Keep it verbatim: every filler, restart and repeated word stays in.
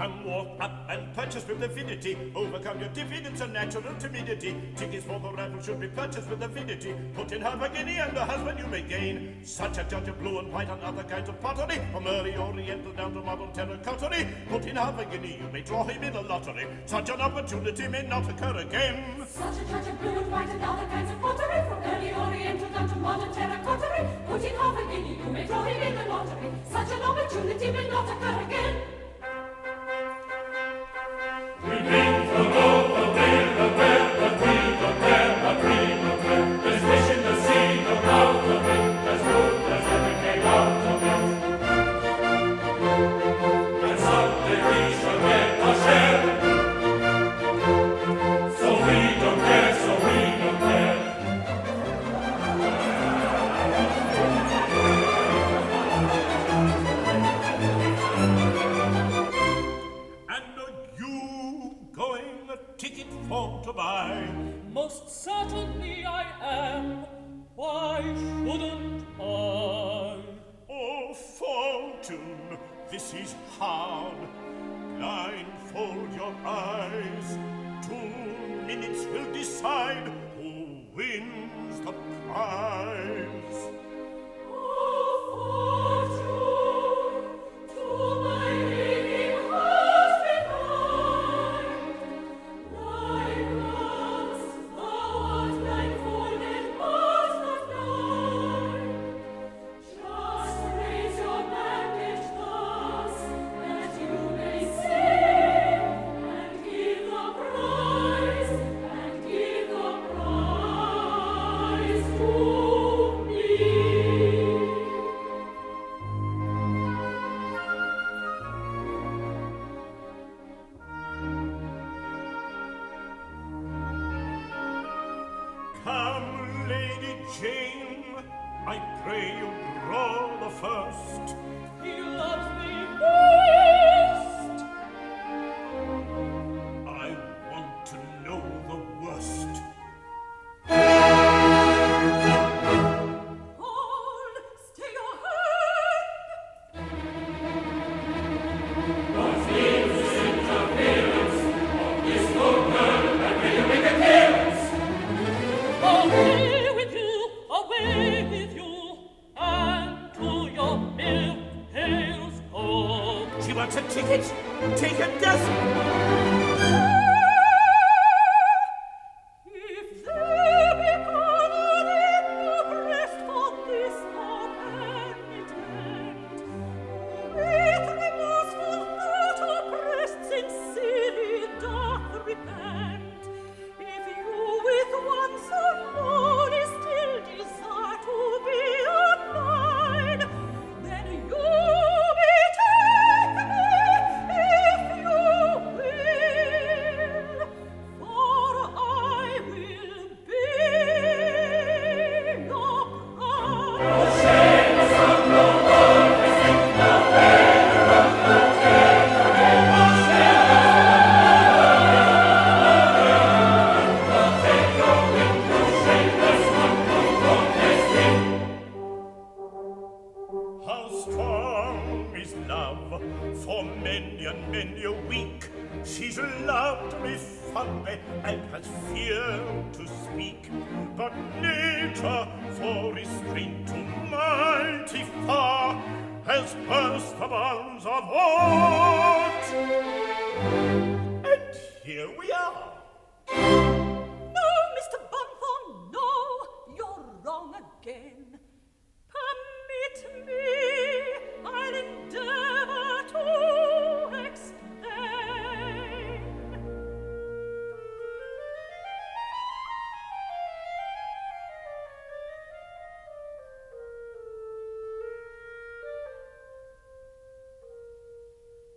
Come walk up and purchase with avidity. Overcome your diffidence and natural timidity. Tickets for the raffle should be purchased with avidity. Put in half a guinea and a husband you may gain. Such a judge of blue and white and other kinds of pottery, from early oriental down to modern terracotta. Put in half a guinea, you may draw him in a lottery. Such an opportunity may not occur again. Such a judge of blue and white and other kinds of pottery, from early oriental down to modern terracotta. Put in half a guinea, you may draw him in a lottery. Such an opportunity may not occur again. We mean to know the way, the where, the wheel, the where, the green, the where. There's fish in the sea, no doubt of it. As good as ever came out of it. And someday we shall get our share. So we don't care, so we don't care. Ticket for to buy. Most certainly I am. Why shouldn't I? Oh, fortune, this is hard. Blindfold your eyes. Two minutes will decide who wins the prize. Oh, fortune, to my aching heart be kind. Like us, thou art blindfolded, but not blind. Just raise your bandage thus, that you may see, and give the prize, and give the prize to me. Come, Lady Jane, I pray you draw the first. He loves me best. I want to know the worst. Hold, stay your hand. What seems this interference of this good girl that will make a chaos? Away with you, away with you, and to your milk pails go. She wants a ticket. Take a dozen. If there be honor in your breast for this our penitent, with remorseful thought oppressed sincerely doth repent, if you with one so lowly still desire to be mine, then you may take me if you will, for I will be your bride. How strong is love? For many and many a week she's loved me fondly and has feared to speak. But nature, for restraint too mighty far, has burst the bonds of art. And here we are.